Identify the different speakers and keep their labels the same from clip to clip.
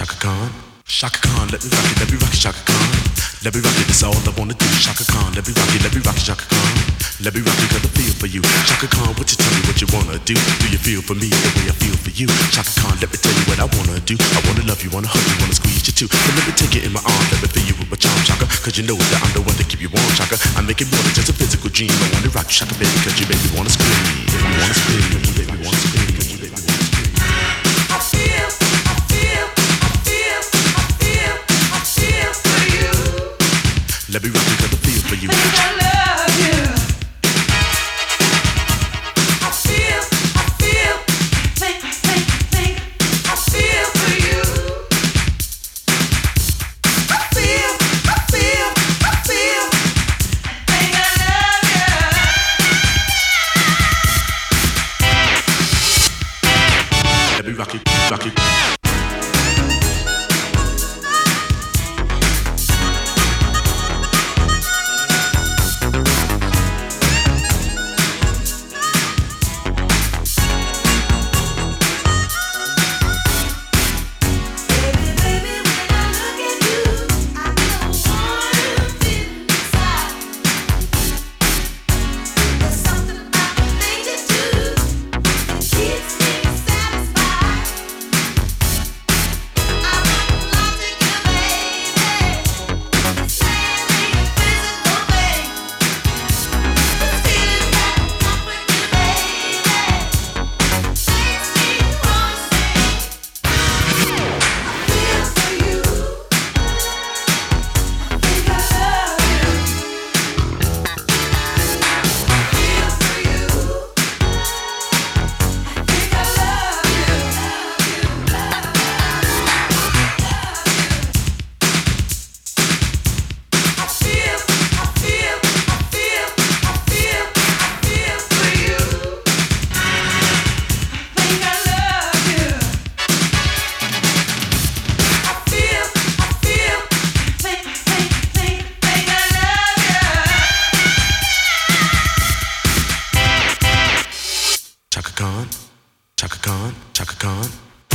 Speaker 1: Shaka Khan. Shaka Khan, let me rock it, Shaka Khan. Let me rock it, that's all I wanna do. Shaka Khan, let me rock it, Shaka Khan. Let me rock it, cause I feel for you. Shaka Khan, what you tell me what you wanna do? Do you feel for me the way I feel for you? Shaka Khan, let me tell you what I wanna do. I wanna love you, wanna hug you, wanna squeeze you too. But let me take it in my arms, let me feel you with my charm, Shaka. Cause you know that I'm the one to keep you warm, Shaka. I make it more than just a physical dream. I wanna rock you, Shaka, baby, cause you make me wanna scream. You wanna scream, you make me wanna scream, you make me wanna scream.
Speaker 2: I feel for you.
Speaker 1: Let me rock you, cause I feel for you.
Speaker 2: Think I love you. I feel, think, I feel for you. I feel, think I love you.
Speaker 1: Let me rock it. Chaka Khan.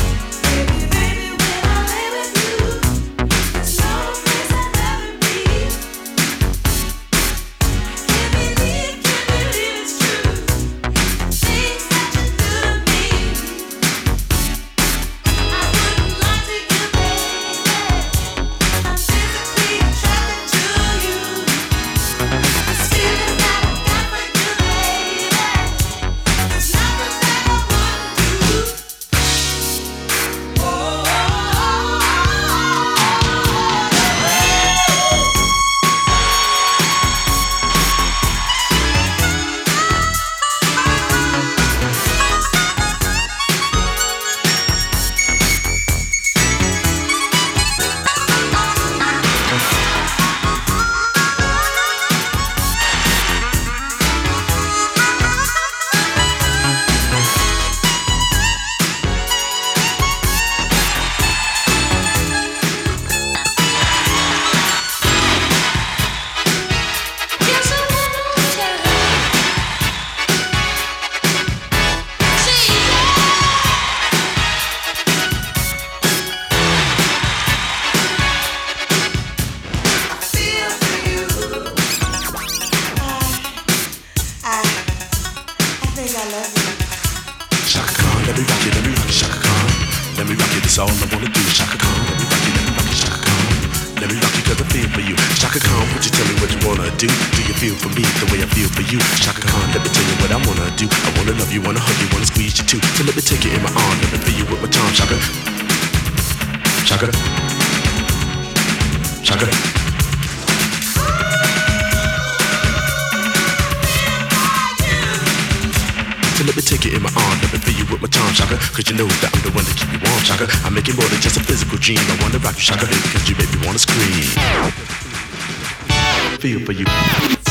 Speaker 1: Shaka Khan, let me rock it, Shaka Khan. Let me rock it, that's all I wanna do. Shaka Khan, let me rock it, Shaka Khan. Let me rock it, cause I feel for you. Shaka Khan, would you tell me what you wanna do? Do you feel for me the way I feel for you? Shaka Khan, let me tell you what I wanna do. I wanna love you, wanna hug you, wanna squeeze you too. So let me take it in my arm, let me feel you with my charm. Shaka, Shaka, Shaka. So let me take it in my arm, let me feel you with my charm, Shaka. Cause you know that I'm the one to keep you warm, Shaka. I make it more than just a physical dream. I wanna rock you, Shaka, baby, cause you make me wanna scream. Feel for you.